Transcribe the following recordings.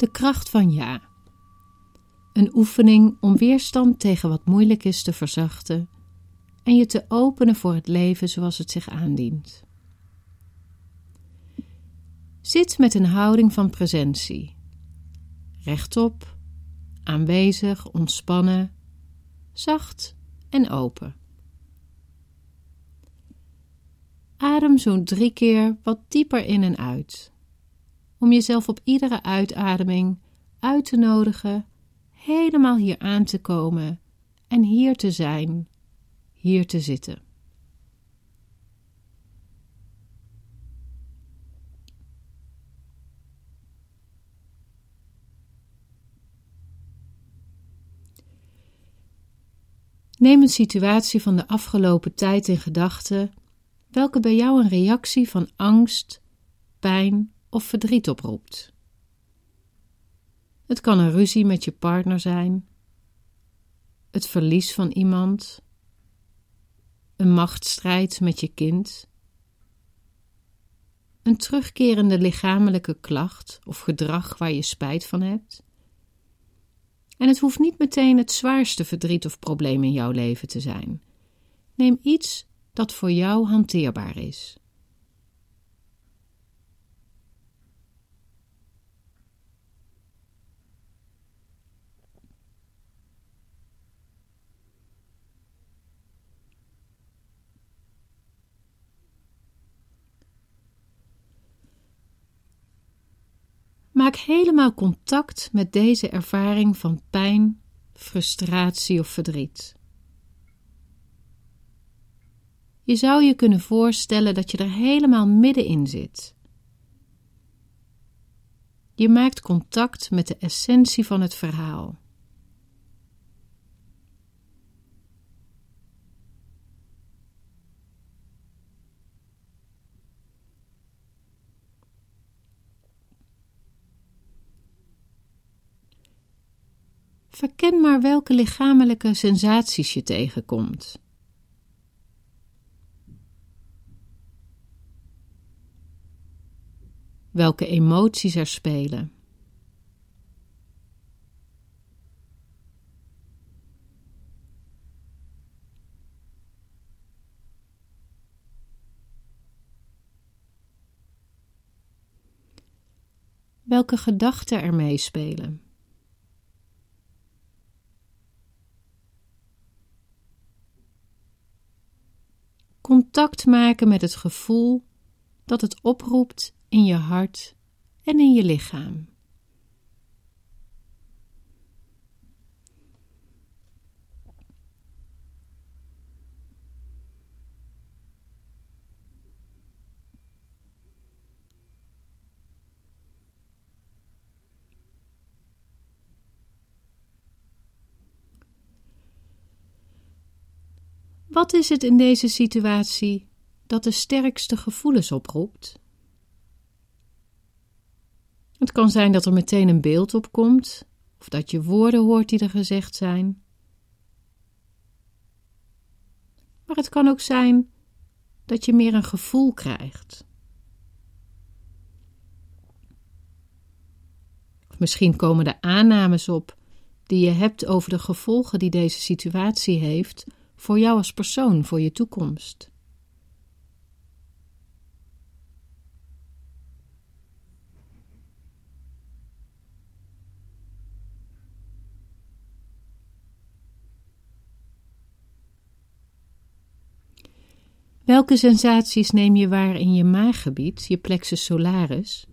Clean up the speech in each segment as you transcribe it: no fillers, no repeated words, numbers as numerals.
De kracht van ja. Een oefening om weerstand tegen wat moeilijk is te verzachten en je te openen voor het leven zoals het zich aandient. Zit met een houding van presentie. Rechtop, aanwezig, ontspannen, zacht en open. Adem zo'n 3 keer wat dieper in en uit, om jezelf op iedere uitademing uit te nodigen helemaal hier aan te komen en hier te zijn, hier te zitten. Neem een situatie van de afgelopen tijd in gedachten, welke bij jou een reactie van angst, pijn of verdriet oproept. Het kan een ruzie met je partner zijn, het verlies van iemand, een machtsstrijd met je kind, een terugkerende lichamelijke klacht of gedrag waar je spijt van hebt. En het hoeft niet meteen het zwaarste verdriet of probleem in jouw leven te zijn. Neem iets dat voor jou hanteerbaar is. Maak helemaal contact met deze ervaring van pijn, frustratie of verdriet. Je zou je kunnen voorstellen dat je er helemaal middenin zit. Je maakt contact met de essentie van het verhaal. Verken maar welke lichamelijke sensaties je tegenkomt. Welke emoties er spelen. Welke gedachten er meespelen. Contact maken met het gevoel dat het oproept in je hart en in je lichaam. Wat is het in deze situatie dat de sterkste gevoelens oproept? Het kan zijn dat er meteen een beeld opkomt, of dat je woorden hoort die er gezegd zijn. Maar het kan ook zijn dat je meer een gevoel krijgt. Of misschien komen de aannames op die je hebt over de gevolgen die deze situatie heeft voor jou als persoon, voor je toekomst. Welke sensaties neem je waar in je maaggebied, je plexus solaris?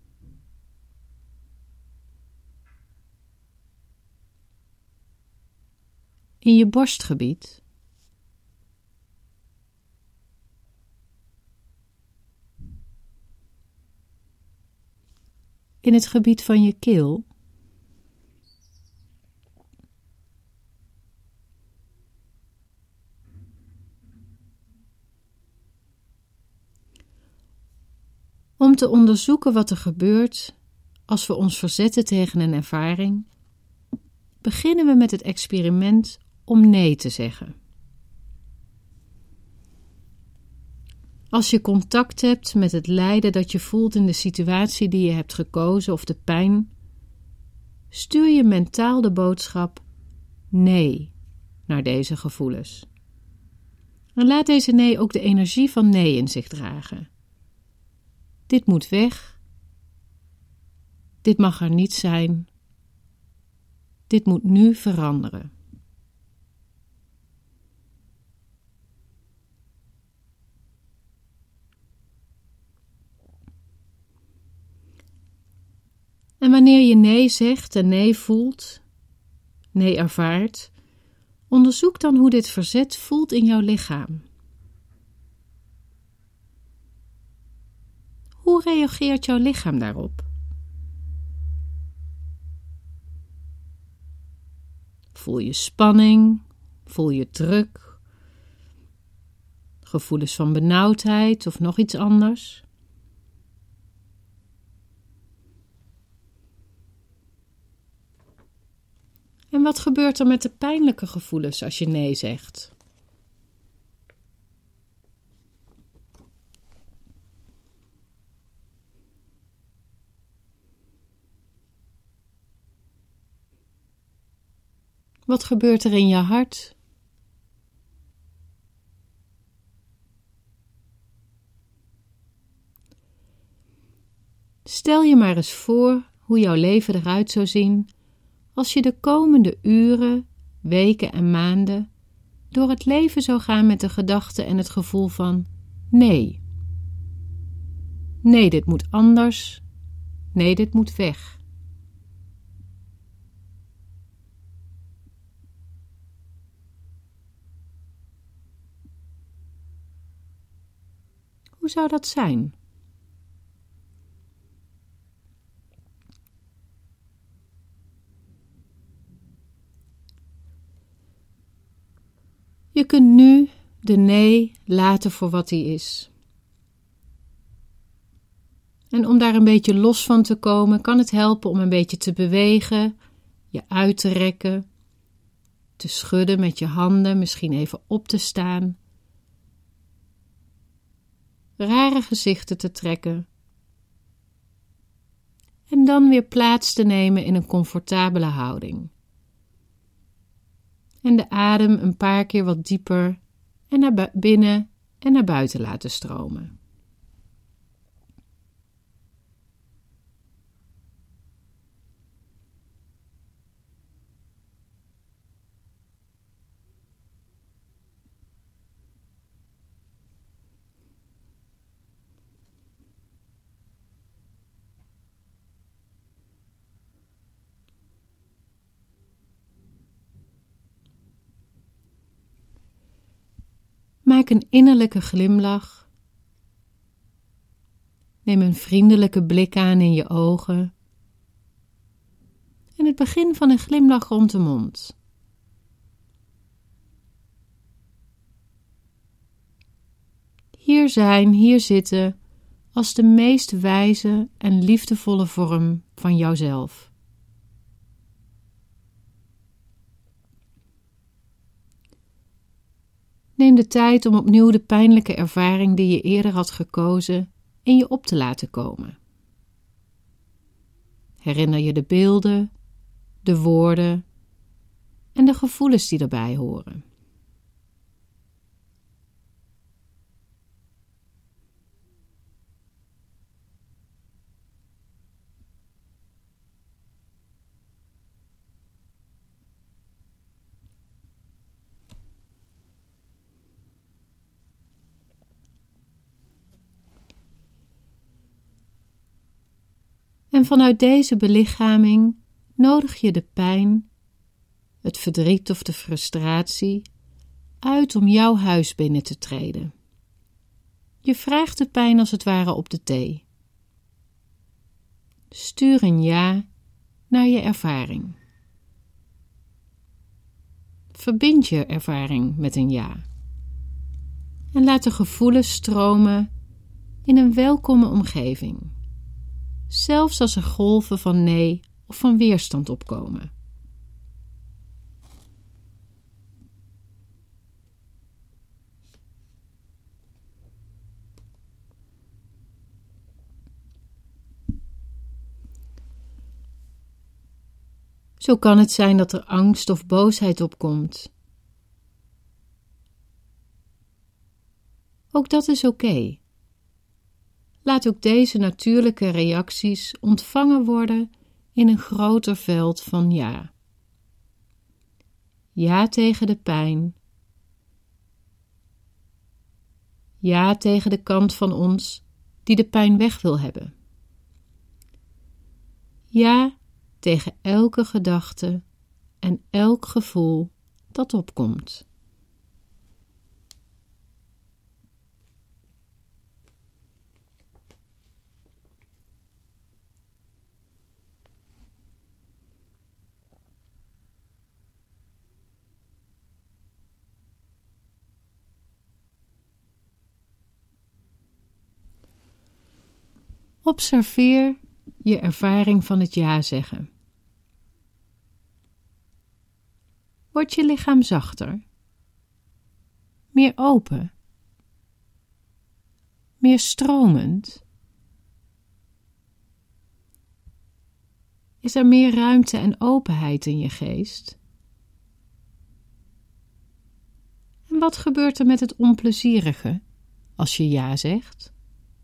In je borstgebied? In het gebied van je keel? Om te onderzoeken wat er gebeurt als we ons verzetten tegen een ervaring, beginnen we met het experiment om nee te zeggen. Als je contact hebt met het lijden dat je voelt in de situatie die je hebt gekozen of de pijn, stuur je mentaal de boodschap nee naar deze gevoelens. En laat deze nee ook de energie van nee in zich dragen. Dit moet weg. Dit mag er niet zijn. Dit moet nu veranderen. En wanneer je nee zegt en nee voelt, nee ervaart, onderzoek dan hoe dit verzet voelt in jouw lichaam. Hoe reageert jouw lichaam daarop? Voel je spanning? Voel je druk? Gevoelens van benauwdheid of nog iets anders? En wat gebeurt er met de pijnlijke gevoelens als je nee zegt? Wat gebeurt er in je hart? Stel je maar eens voor hoe jouw leven eruit zou zien als je de komende uren, weken en maanden door het leven zou gaan met de gedachte en het gevoel van nee. Nee, dit moet anders. Nee, dit moet weg. Hoe zou dat zijn? Je kunt nu de nee laten voor wat die is. En om daar een beetje los van te komen, kan het helpen om een beetje te bewegen, je uit te rekken, te schudden met je handen, misschien even op te staan. Rare gezichten te trekken. En dan weer plaats te nemen in een comfortabele houding. En de adem een paar keer wat dieper en naar binnen en naar buiten laten stromen. Maak een innerlijke glimlach. Neem een vriendelijke blik aan in je ogen. En het begin van een glimlach rond de mond. Hier zijn, hier zitten, als de meest wijze en liefdevolle vorm van jouzelf. Neem de tijd om opnieuw de pijnlijke ervaring die je eerder had gekozen in je op te laten komen. Herinner je de beelden, de woorden en de gevoelens die erbij horen. En vanuit deze belichaming nodig je de pijn, het verdriet of de frustratie uit om jouw huis binnen te treden. Je vraagt de pijn als het ware op de thee. Stuur een ja naar je ervaring. Verbind je ervaring met een ja. En laat de gevoelens stromen in een welkome omgeving. Zelfs als er golven van nee of van weerstand opkomen. Zo kan het zijn dat er angst of boosheid opkomt. Ook dat is oké. Laat ook deze natuurlijke reacties ontvangen worden in een groter veld van ja. Ja tegen de pijn. Ja tegen de kant van ons die de pijn weg wil hebben. Ja tegen elke gedachte en elk gevoel dat opkomt. Observeer je ervaring van het ja zeggen. Wordt je lichaam zachter? Meer open? Meer stromend? Is er meer ruimte en openheid in je geest? En wat gebeurt er met het onplezierige als je ja zegt?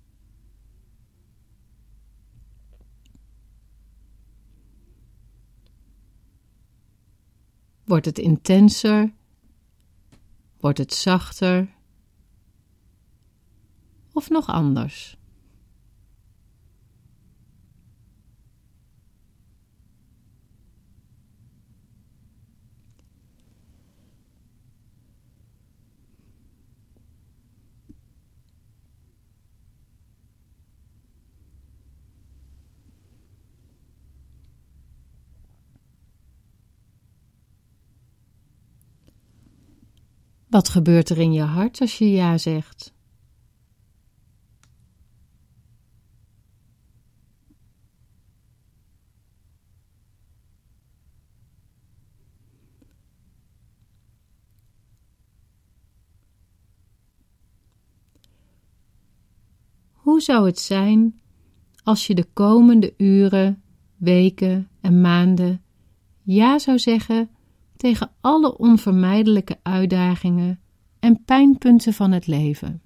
Wordt het intenser? Wordt het zachter? Of nog anders? Wat gebeurt er in je hart als je ja zegt? Hoe zou het zijn als je de komende uren, weken en maanden ja zou zeggen tegen alle onvermijdelijke uitdagingen en pijnpunten van het leven?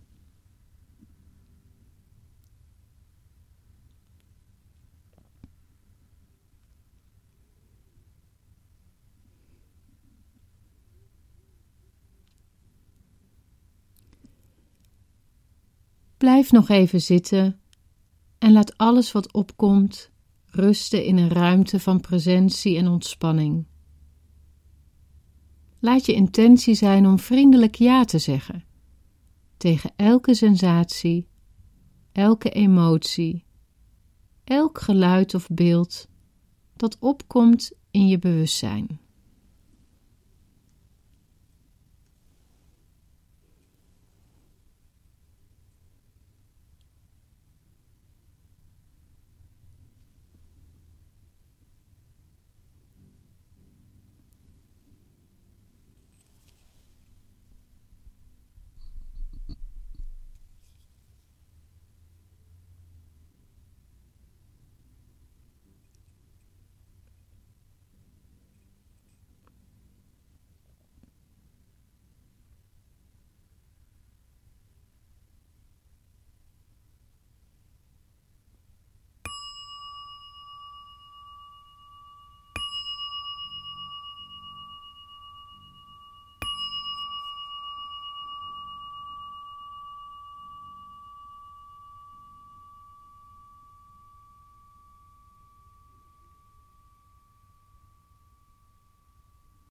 Blijf nog even zitten en laat alles wat opkomt rusten in een ruimte van presentie en ontspanning. Laat je intentie zijn om vriendelijk ja te zeggen tegen elke sensatie, elke emotie, elk geluid of beeld dat opkomt in je bewustzijn.